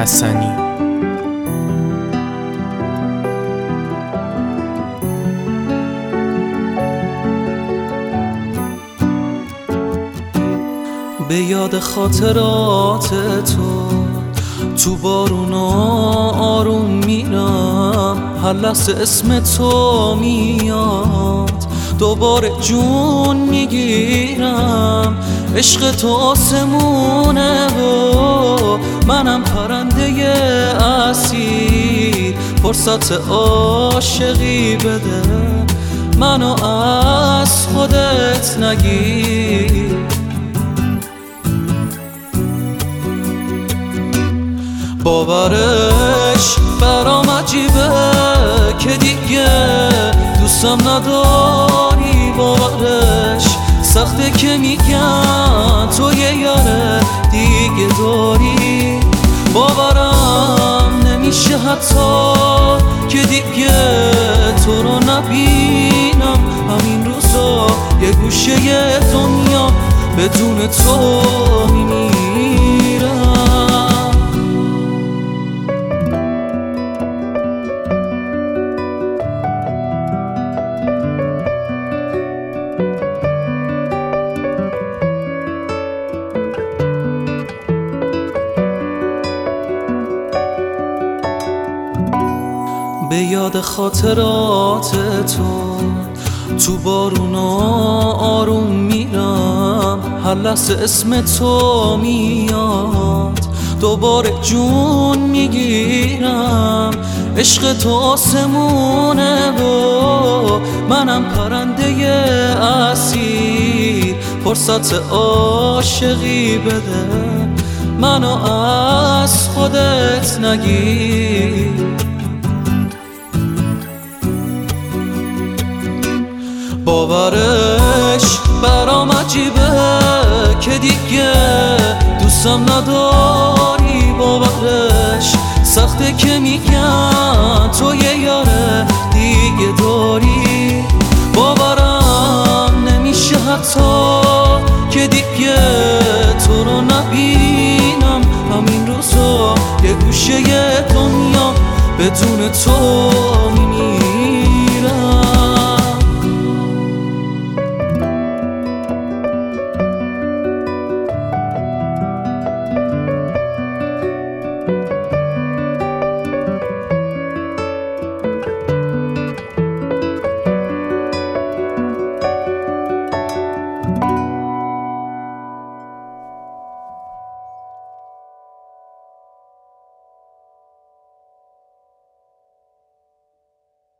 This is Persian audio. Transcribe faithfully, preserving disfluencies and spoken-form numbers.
حسنی. به یاد خاطرات تو تو بارونا آروم میرم، هر لحظه اسم تو میاد دوباره جون میگیرم. عشق تو آسمونه و منم پرنده اسیر، فرصت عاشقی بده منو از خودت نگیر. باورش برام عجیبه که دیگه دوستم نداری، باورش سخته که میگن تو یه یاره دیگه داری. باورم نمیشه حتی که دیگه تو رو نبینم، همین روزا یه گوشه دنیا بدون تو میمیرم. به یاد خاطرات تو تو بارونا آروم میرم، هر لحظه اسم تو میاد دوباره جون میگیرم. عشق تو آسمونه و منم پرنده اسیر، فرصت عاشقی بده منو از خودت نگیر. باورش برام عجیبه که دیگه دوستم نداری، باورش سخته که میگن تو یه یاره دیگه داری. باورم نمیشه حتی که دیگه تو رو نبینم، همین روزا یه گوشه دنیا بدون تو